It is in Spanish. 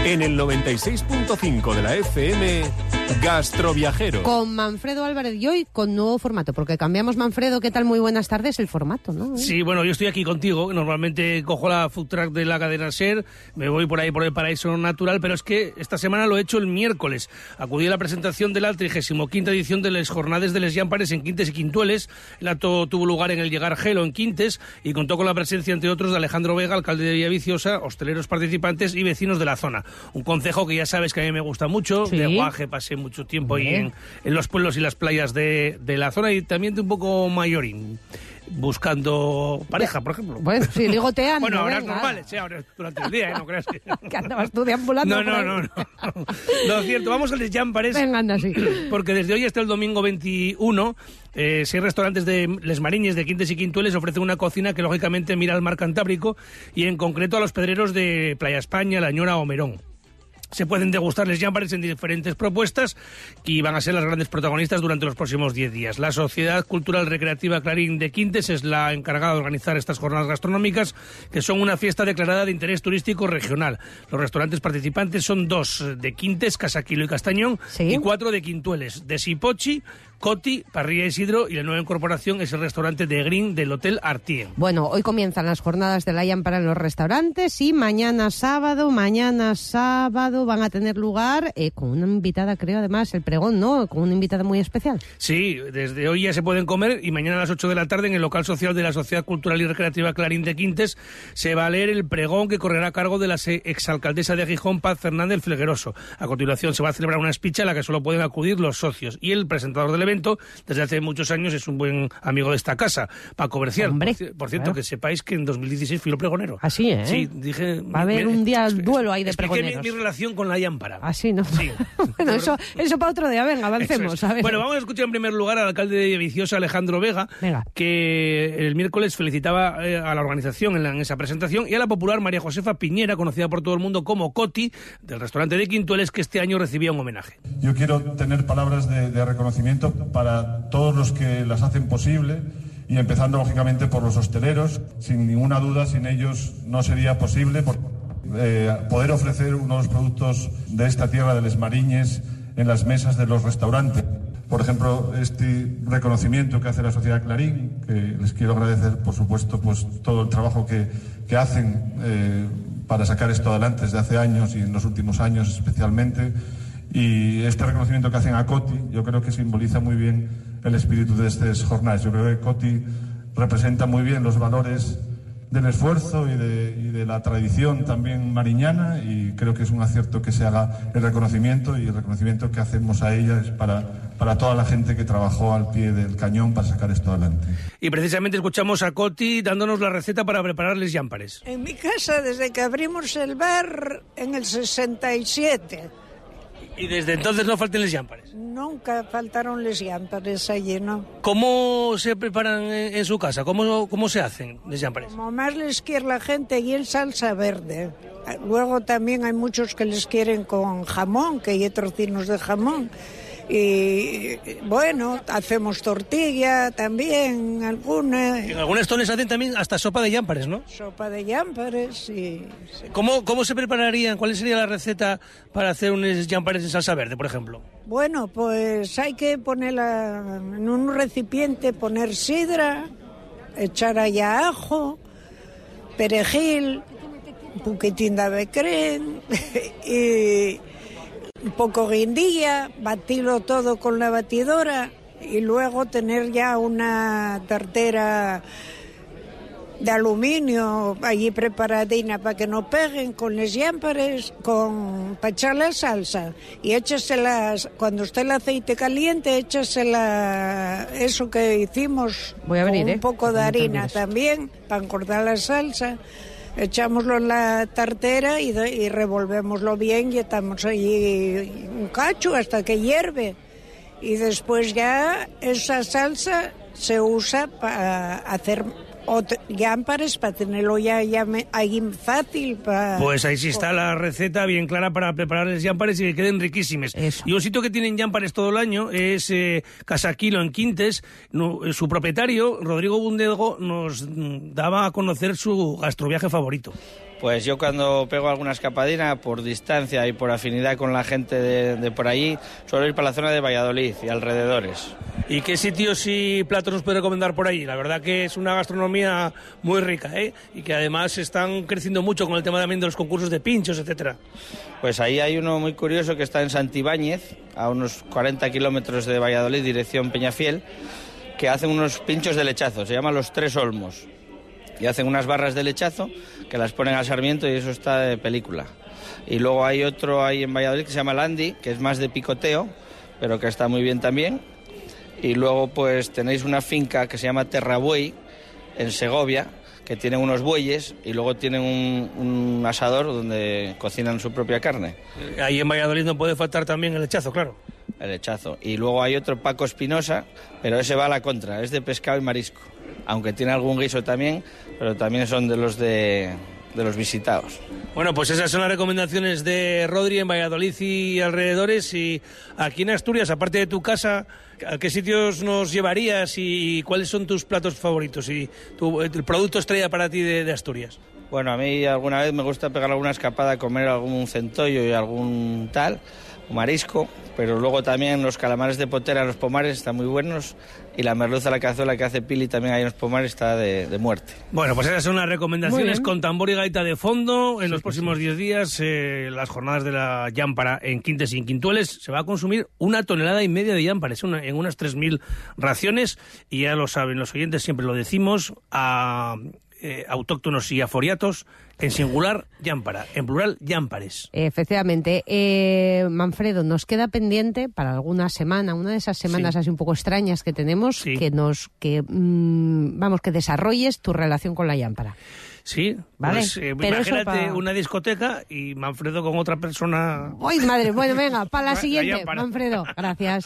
En el 96.5 de la FM, Gastroviajero. Con Manfredo Álvarez y hoy con nuevo formato, porque cambiamos. Manfredo, ¿qué tal? Muy buenas tardes, el formato, ¿no? Sí, bueno, yo estoy aquí contigo. Normalmente cojo la food truck de la cadena SER, me voy por ahí por el Paraíso Natural, pero es que esta semana lo he hecho el miércoles. Acudí a la presentación de la 35ª edición de las Jornades de les Llampares en Quintes y Quintueles. El acto tuvo lugar en el Llegar Gelo, en Quintes, y contó con la presencia, entre otros, de Alejandro Vega, alcalde de Villaviciosa, hosteleros participantes y vecinos de la zona. Un concejo que ya sabes que a mí me gusta mucho. ¿Sí? De Guaje pasé mucho tiempo ahí en los pueblos y las playas de la zona, y también de un poco mayorín, buscando pareja, por ejemplo. Bueno, sí, ligoteando. Bueno, ahora es normal, sí, ahora durante el día, ¿no creas que... que andabas tú deambulando. No. Lo cierto, vamos a Les Llampares. Venga, anda, sí. Porque desde hoy hasta el domingo 21, 6 restaurantes de Les Mariñes, de Quintes y Quintueles, ofrecen una cocina que lógicamente mira al mar Cantábrico y en concreto a los pedreros de Playa España, La Ñora o Merón. Se pueden degustar les llampares en diferentes propuestas que van a ser las grandes protagonistas durante los próximos 10 días. La Sociedad Cultural Recreativa Clarín de Quintes es la encargada de organizar estas jornadas gastronómicas, que son una fiesta declarada de interés turístico regional. Los restaurantes participantes son 2 de Quintes, Casaquilo y Castañón, ¿sí? Y 4 de Quintueles, de Sipochi, Coti, Parrilla Isidro, y la nueva incorporación es el restaurante de Green del Hotel Artien. Bueno, hoy comienzan las jornadas de la Llámpara en los restaurantes y mañana sábado van a tener lugar con una invitada, creo, además, el pregón, ¿no? Con una invitada muy especial. Sí, desde hoy ya se pueden comer y mañana a las 8 de la tarde en el local social de la Sociedad Cultural y Recreativa Clarín de Quintes se va a leer el pregón que correrá a cargo de la exalcaldesa de Gijón, Paz Fernández Flegueroso. A continuación se va a celebrar una speech a la que solo pueden acudir los socios, y el presentador del evento, desde hace muchos años, es un buen amigo de esta casa, Paco Bercial. Por cierto, que sepáis que en 2016 fui el pregonero. Así, ¿eh? Sí, dije... Va a haber un día duelo ahí de pregoneros. Mi relación con la Llámpara. Así, ¿no? Sí. Bueno, eso para otro día. Venga, avancemos. A ver. Bueno, vamos a escuchar en primer lugar al alcalde de Villaviciosa, Alejandro Vega, que el miércoles felicitaba a la organización en esa presentación, y a la popular María Josefa Piñera, conocida por todo el mundo como Coti, del restaurante de Quintueles, que este año recibía un homenaje. Yo quiero tener palabras de reconocimiento para todos los que las hacen posible, y empezando lógicamente por los hosteleros. Sin ninguna duda, sin ellos no sería posible poder ofrecer uno de los productos de esta tierra de Les Mariñes en las mesas de los restaurantes. Por ejemplo, este reconocimiento que hace la Sociedad Clarín, que les quiero agradecer, por supuesto, pues todo el trabajo que hacen para sacar esto adelante desde hace años y en los últimos años especialmente. Y este reconocimiento que hacen a Coti, yo creo que simboliza muy bien el espíritu de estas jornadas. Yo creo que Coti representa muy bien los valores del esfuerzo y de la tradición también mariñana, y creo que es un acierto que se haga el reconocimiento, y el reconocimiento que hacemos a ella es para toda la gente que trabajó al pie del cañón para sacar esto adelante. Y precisamente escuchamos a Coti dándonos la receta para preparar les llampares. En mi casa, desde que abrimos el bar en el 67... ¿Y desde entonces no faltan les llampares? Nunca faltaron les llampares allí, ¿no? ¿Cómo se preparan en su casa? ¿Cómo se hacen les llampares? Como más les quiere la gente, y en salsa verde. Luego también hay muchos que les quieren con jamón, que hay trocinos de jamón. Y bueno, hacemos tortilla también, alguna. En algunas zonas hacen también hasta sopa de llampares, ¿no? Sopa de llampares, sí. ¿Cómo se prepararían? ¿Cuál sería la receta para hacer unos llampares en salsa verde, por ejemplo? Bueno, pues hay que ponerla en un recipiente, poner sidra, echar allá ajo, perejil, un poquitín de avecren y un poco guindilla, batirlo todo con la batidora, y luego tener ya una tartera de aluminio allí preparadina para que no peguen, con les llampares, para echar la salsa, y échaselas, cuando esté el aceite caliente, échasela eso que hicimos, voy a abrir, con un poco de harina también, para engordar la salsa. Echámoslo en la tartera y revolvémoslo bien, y estamos allí un cacho hasta que hierve. Y después ya esa salsa se usa para hacer llampares, para tenerlo ya ahí fácil. Pues ahí sí está la receta bien clara para preparar los llampares y que queden riquísimos. Eso. Y un sitio que tienen llampares todo el año es Casaquilo, en Quintes. Su propietario, Rodrigo Bundego, nos daba a conocer su gastroviaje favorito. Pues yo cuando pego alguna escapadina, por distancia y por afinidad con la gente de por allí, suelo ir para la zona de Valladolid y alrededores. ¿Y qué sitios y platos nos puede recomendar por ahí? La verdad que es una gastronomía muy rica, ¿eh? Y que además están creciendo mucho con el tema también de los concursos de pinchos, etcétera. Pues ahí hay uno muy curioso que está en Santibáñez, a unos 40 kilómetros de Valladolid, dirección Peñafiel, que hacen unos pinchos de lechazo, se llaman los Tres Olmos. Y hacen unas barras de lechazo que las ponen al sarmiento y eso está de película. Y luego hay otro ahí en Valladolid que se llama Landi, que es más de picoteo, pero que está muy bien también. Y luego pues tenéis una finca que se llama Terrabuey, en Segovia, que tienen unos bueyes y luego tienen un asador donde cocinan su propia carne. Ahí en Valladolid no puede faltar también el lechazo, claro. El lechazo. Y luego hay otro, Paco Espinosa, pero ese va a la contra, es de pescado y marisco. Aunque tiene algún guiso también, pero también son de los visitados. Bueno, pues esas son las recomendaciones de Rodri en Valladolid y alrededores. Y aquí en Asturias, aparte de tu casa, ¿a qué sitios nos llevarías y cuáles son tus platos favoritos y el producto estrella para ti de Asturias? Bueno, a mí alguna vez me gusta pegar alguna escapada, comer algún centollo y algún tal, marisco, pero luego también los calamares de potera en los pomares están muy buenos y la merluza a la cazuela que hace Pili también ahí en los pomares está de muerte. Bueno, pues esas son las recomendaciones con tambor y gaita de fondo. En los próximos 10 días, las jornadas de la llámpara en Quintes y en Quintueles, se va a consumir 1,5 toneladas de llámpares en unas 3.000 raciones y ya lo saben los oyentes, siempre lo decimos, a autóctonos y aforiatos, en singular, llámpara, en plural, llámpares. Efectivamente. Manfredo, nos queda pendiente para alguna semana, una de esas semanas así un poco extrañas que tenemos, que desarrolles tu relación con la llámpara. Sí, ¿vale? Pues imagínate una discoteca y Manfredo con otra persona. ¡Ay, madre! Bueno, venga, para la siguiente, llámpara. Manfredo. Gracias.